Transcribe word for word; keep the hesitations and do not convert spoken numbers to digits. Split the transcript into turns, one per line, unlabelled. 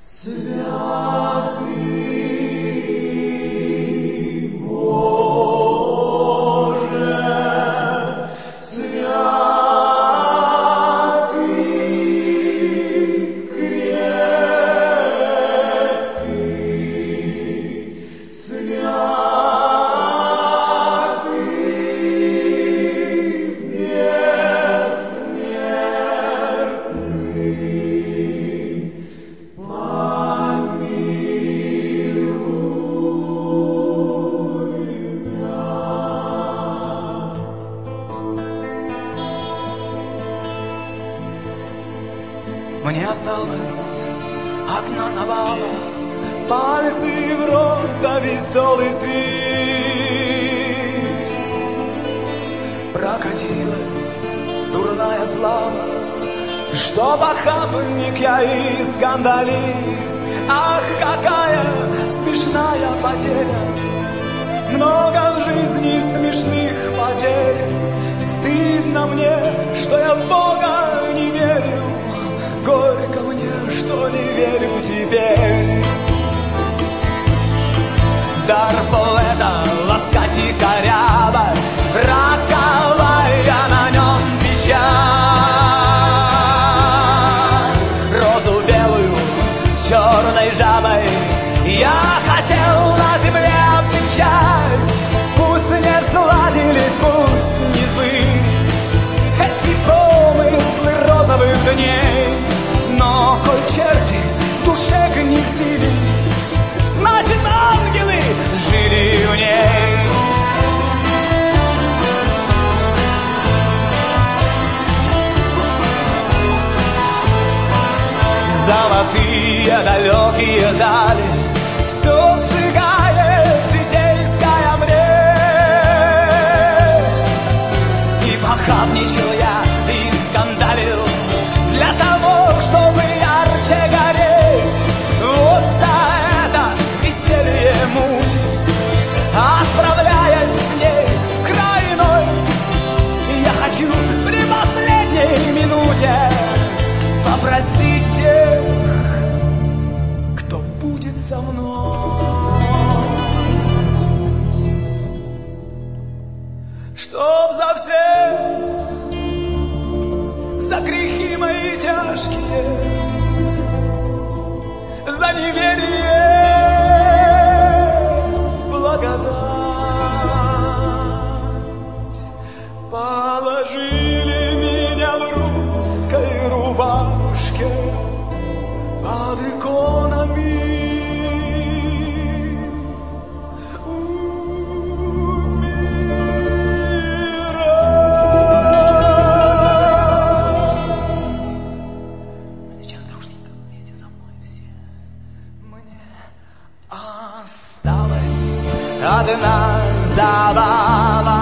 Мне осталась одна забава, пальцы в рот, да веселый свист. Прокатилась дурная слава, что похабник я и скандалист. Ах, какая смешная потеря, много в жизни смешных потерь. Стыдно мне, что я в Бога не верю, горько мне, что не верю теперь. Дар поэта ласкать и коряво, роковая на нем печать. Розу белую с черной жабой я хотел на земле обвенчать. Пусть не сладились, пусть не сбылись эти помыслы розовых дней, но коль черти в душе гнездились, значит, ангелы жили в ней. Золотые далекие дали все сжигает житейская мрень. И похабничал я, и скандалил для того, чтобы ярче гореть. Вот за это веселье муть, отправляясь с ней в край иной, я хочу при последней минуте попросить тех, кто будет со мной, чтоб за все, за грехи мои тяжкие, за неверие благодать, положили меня в русской рубашке под иконами у мира. Сейчас дружненько вместе за мной все. Мне осталась одна забава.